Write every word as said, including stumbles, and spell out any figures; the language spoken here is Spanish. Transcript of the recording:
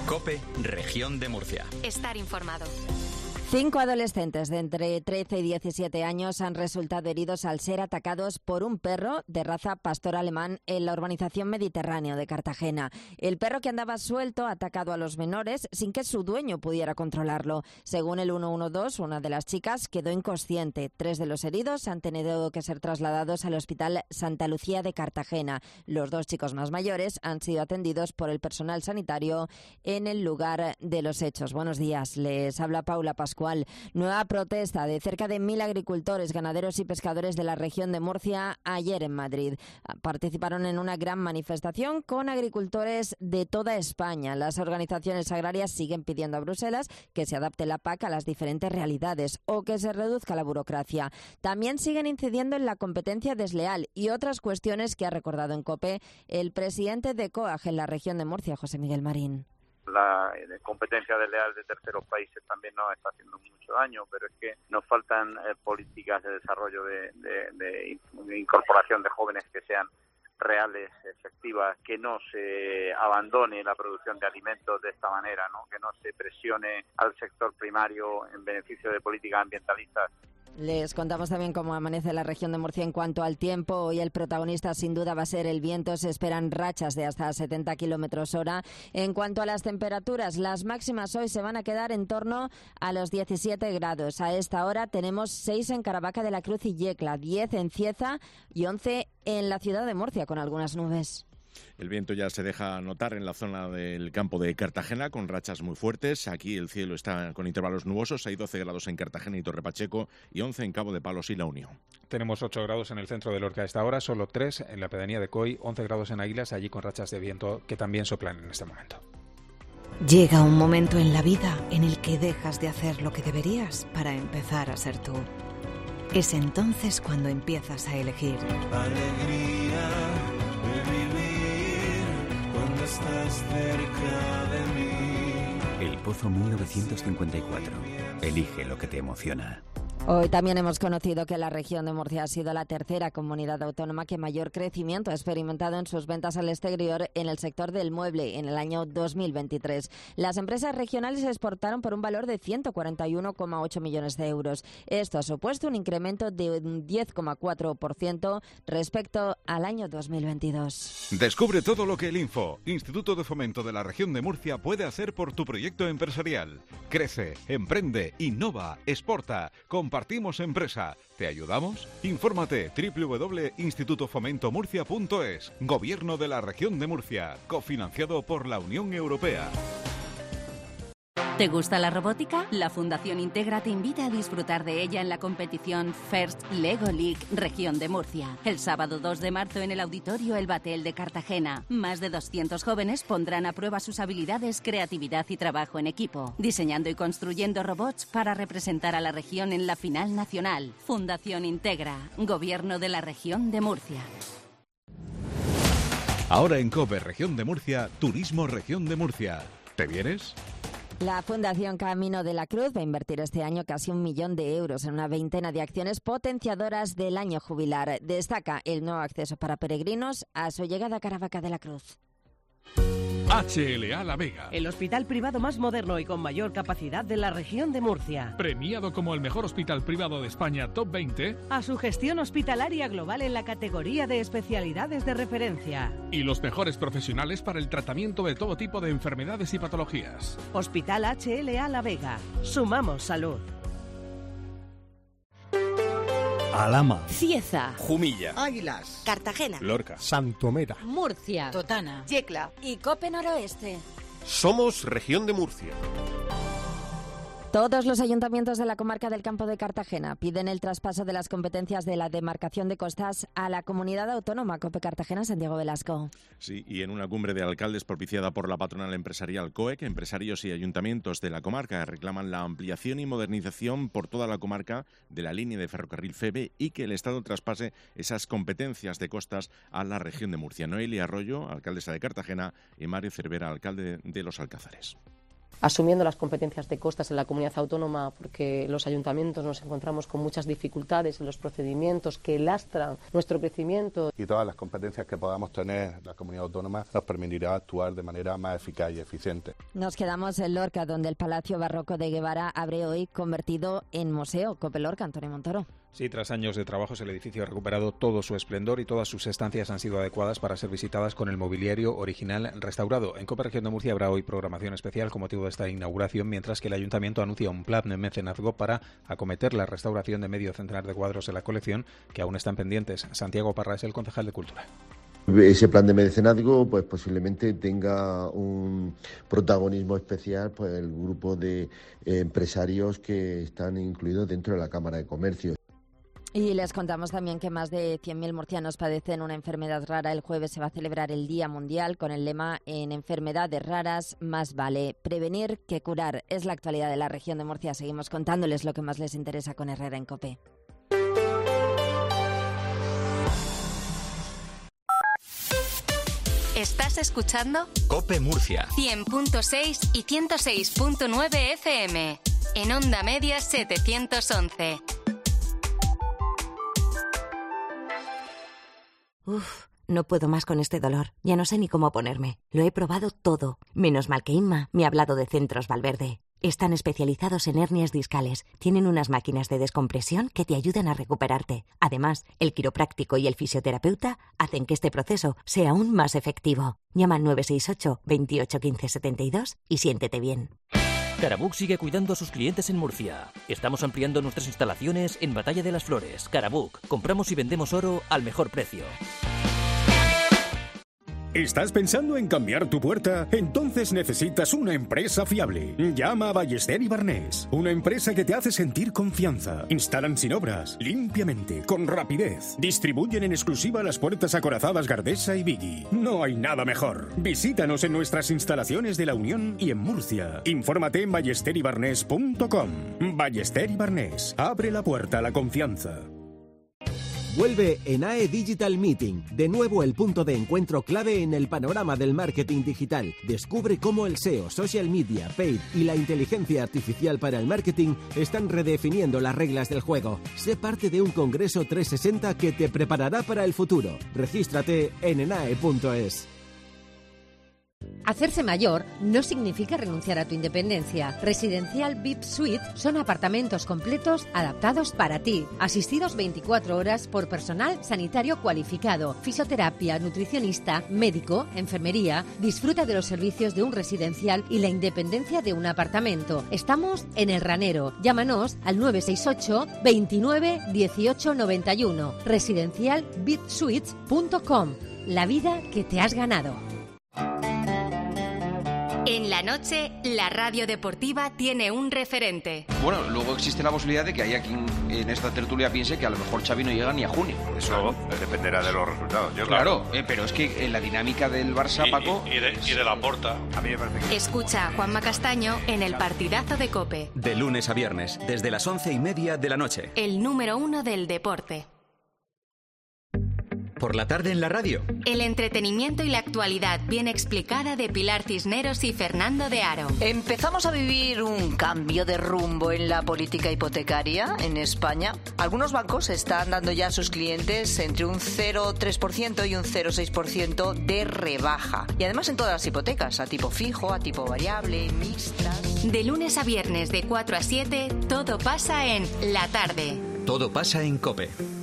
COPE, Región de Murcia. Estar informado. Cinco adolescentes de entre trece y diecisiete años han resultado heridos al ser atacados por un perro de raza pastor alemán en la urbanización Mediterráneo de Cartagena. El perro, que andaba suelto, ha atacado a los menores sin que su dueño pudiera controlarlo. Según el ciento doce, una de las chicas quedó inconsciente. Tres de los heridos han tenido que ser trasladados al Hospital Santa Lucía de Cartagena. Los dos chicos más mayores han sido atendidos por el personal sanitario en el lugar de los hechos. Buenos días, les habla Paula Pascual. Nueva protesta de cerca de mil agricultores, ganaderos y pescadores de la región de Murcia ayer en Madrid. Participaron en una gran manifestación con agricultores de toda España. Las organizaciones agrarias siguen pidiendo a Bruselas que se adapte la P A C a las diferentes realidades o que se reduzca la burocracia. También siguen incidiendo en la competencia desleal y otras cuestiones que ha recordado en COPE el presidente de COAG en la región de Murcia, José Miguel Marín. La competencia desleal de terceros países también nos está haciendo mucho daño, pero es que nos faltan eh, políticas de desarrollo de, de, de, de incorporación de jóvenes que sean reales, efectivas, que no se abandone la producción de alimentos de esta manera, ¿no? Que no se presione al sector primario en beneficio de políticas ambientalistas. Les contamos también cómo amanece la región de Murcia en cuanto al tiempo. Hoy el protagonista sin duda va a ser el viento. Se esperan rachas de hasta setenta kilómetros hora. En cuanto a las temperaturas, las máximas hoy se van a quedar en torno a los diecisiete grados. A esta hora tenemos seis en Caravaca de la Cruz y Yecla, diez en Cieza y once en la ciudad de Murcia, con algunas nubes. El viento ya se deja notar en la zona del campo de Cartagena con rachas muy fuertes. Aquí el cielo está con intervalos nubosos. Hay doce grados en Cartagena y Torre Pacheco y once en Cabo de Palos y La Unión. Tenemos ocho grados en el centro de Lorca a esta hora, solo tres en la pedanía de Coy, once grados en Águilas, allí con rachas de viento que también soplan en este momento. Llega un momento en la vida en el que dejas de hacer lo que deberías para empezar a ser tú. Es entonces cuando empiezas a elegir. Alegría de vivir cuando estás cerca de mí. El Pozo mil novecientos cincuenta y cuatro. Elige lo que te emociona. Hoy también hemos conocido que la región de Murcia ha sido la tercera comunidad autónoma que mayor crecimiento ha experimentado en sus ventas al exterior en el sector del mueble en el año dos mil veintitrés. Las empresas regionales exportaron por un valor de ciento cuarenta y uno coma ocho millones de euros. Esto ha supuesto un incremento de un diez coma cuatro por ciento respecto al año dos mil veintidós. Descubre todo lo que el Info, Instituto de Fomento de la Región de Murcia, puede hacer por tu proyecto empresarial. Crece, emprende, innova, exporta, compartimos empresa. ¿Te ayudamos? Infórmate doble u doble u doble punto instituto fomento murcia punto es. Gobierno de la Región de Murcia, cofinanciado por la Unión Europea. ¿Te gusta la robótica? La Fundación Integra te invita a disfrutar de ella en la competición First Lego League Región de Murcia. El sábado dos de marzo en el Auditorio El Batel de Cartagena. Más de doscientos jóvenes pondrán a prueba sus habilidades, creatividad y trabajo en equipo, diseñando y construyendo robots para representar a la región en la final nacional. Fundación Integra, Gobierno de la Región de Murcia. Ahora en COPE Región de Murcia, Turismo Región de Murcia. ¿Te vienes? La Fundación Camino de la Cruz va a invertir este año casi un millón de euros en una veintena de acciones potenciadoras del año jubilar. Destaca el nuevo acceso para peregrinos a su llegada a Caravaca de la Cruz. H L A La Vega, el hospital privado más moderno y con mayor capacidad de la región de Murcia. Premiado como el mejor hospital privado de España Top veinte. A su gestión hospitalaria global en la categoría de especialidades de referencia. Y los mejores profesionales para el tratamiento de todo tipo de enfermedades y patologías. Hospital H L A La Vega. Sumamos salud. Alhama, Cieza, Jumilla, Águilas, Cartagena, Lorca, Santomera, Murcia, Totana, Yecla y Cope Noroeste. Somos Región de Murcia. Todos los ayuntamientos de la comarca del Campo de Cartagena piden el traspaso de las competencias de la demarcación de costas a la comunidad autónoma. COPE Cartagena, Santiago Velasco. Sí, y en una cumbre de alcaldes propiciada por la patronal empresarial COEC, empresarios y ayuntamientos de la comarca reclaman la ampliación y modernización por toda la comarca de la línea de ferrocarril FEVE y que el Estado traspase esas competencias de costas a la región de Murcia. Noelia Arroyo, alcaldesa de Cartagena, y Mario Cervera, alcalde de Los Alcázares. asumiendo las competencias de costas en la comunidad autónoma, porque los ayuntamientos nos encontramos con muchas dificultades en los procedimientos que lastran nuestro crecimiento. Y todas las competencias que podamos tener la comunidad autónoma nos permitirá actuar de manera más eficaz y eficiente. Nos quedamos en Lorca, donde el Palacio Barroco de Guevara abre hoy convertido en museo. Cope Lorca, Antonio Montoro. Sí, tras años de trabajos el edificio ha recuperado todo su esplendor y todas sus estancias han sido adecuadas para ser visitadas con el mobiliario original restaurado. En Cope Región de Murcia habrá hoy programación especial con motivo de esta inauguración, mientras que el Ayuntamiento anuncia un plan de mecenazgo para acometer la restauración de medio centenar de cuadros de la colección que aún están pendientes. Santiago Parra es el concejal de Cultura. Ese plan de mecenazgo pues posiblemente tenga un protagonismo especial pues el grupo de eh, empresarios que están incluidos dentro de la Cámara de Comercio. Y les contamos también que más de cien mil murcianos padecen una enfermedad rara. El jueves se va a celebrar el Día Mundial con el lema "En enfermedades raras más vale prevenir que curar". Es la actualidad de la región de Murcia. Seguimos contándoles lo que más les interesa con Herrera en COPE. ¿Estás escuchando? COPE Murcia. cien punto seis y ciento seis punto nueve F M. En onda media setecientos once. Uf, no puedo más con este dolor. Ya no sé ni cómo ponerme. Lo he probado todo. Menos mal que Inma me ha hablado de Centros Valverde. Están especializados en hernias discales. Tienen unas máquinas de descompresión que te ayudan a recuperarte. Además, el quiropráctico y el fisioterapeuta hacen que este proceso sea aún más efectivo. Llama al nueve seis ocho, veintiocho, quince, setenta y dos y siéntete bien. Carabuc sigue cuidando a sus clientes en Murcia. Estamos ampliando nuestras instalaciones en Batalla de las Flores. Carabuc, compramos y vendemos oro al mejor precio. ¿Estás pensando en cambiar tu puerta? Entonces necesitas una empresa fiable. Llama a Ballester y Barnés, una empresa que te hace sentir confianza. Instalan sin obras, limpiamente, con rapidez. Distribuyen en exclusiva las puertas acorazadas Gardesa y Biggie. No hay nada mejor. Visítanos en nuestras instalaciones de La Unión y en Murcia. Infórmate en ballester y barnés punto com. Ballester y Barnés. Abre la puerta a la confianza. Vuelve en A E Digital Meeting, de nuevo el punto de encuentro clave en el panorama del marketing digital. Descubre cómo el S E O, social media, paid y la inteligencia artificial para el marketing están redefiniendo las reglas del juego. Sé parte de un congreso trescientos sesenta que te preparará para el futuro. Regístrate en enae punto es. Hacerse mayor no significa renunciar a tu independencia. Residencial V I P Suite son apartamentos completos adaptados para ti, asistidos veinticuatro horas por personal sanitario cualificado, fisioterapia, nutricionista, médico, enfermería. Disfruta de los servicios de un residencial y la independencia de un apartamento. Estamos en El Ranero. Llámanos al nueve seis ocho, veintinueve, dieciocho noventa y uno. residencial v i p suites punto com. La vida que te has ganado. En la noche, la radio deportiva tiene un referente. Bueno, luego existe la posibilidad de que haya quien en esta tertulia piense que a lo mejor Xavi no llega ni a junio. Eso dependerá de los resultados. Yo, claro, claro. Eh, pero es que en la dinámica del Barça, y, Paco... Y, y, de, y de la Porta. A mí me parece que... Escucha a Juanma Castaño en el partidazo de COPE. De lunes a viernes, desde las once y media de la noche. El número uno del deporte. Por la tarde en la radio. El entretenimiento y la actualidad bien explicada de Pilar Cisneros y Fernando de Aro. Empezamos a vivir un cambio de rumbo en la política hipotecaria en España. Algunos bancos están dando ya a sus clientes entre un cero coma tres por ciento y un cero coma seis por ciento de rebaja. Y además en todas las hipotecas, a tipo fijo, a tipo variable, mixtas. De lunes a viernes de cuatro a siete, todo pasa en La Tarde. Todo pasa en COPE.